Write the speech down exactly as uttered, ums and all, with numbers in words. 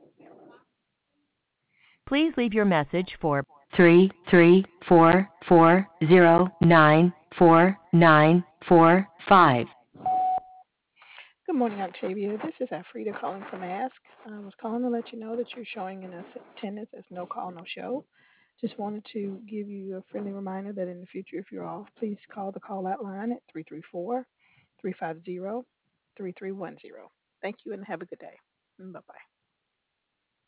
Please leave your message for three three four four zero nine four nine four five. Good morning, Octavia. This is Afrida calling from Ask. I was calling to let you know that you're showing in attendance as no call, no show. Just wanted to give you a friendly reminder that in the future, if you're off, please call the call out line at three three four, three five zero, three three one zero. Thank you and have a good day. Bye bye.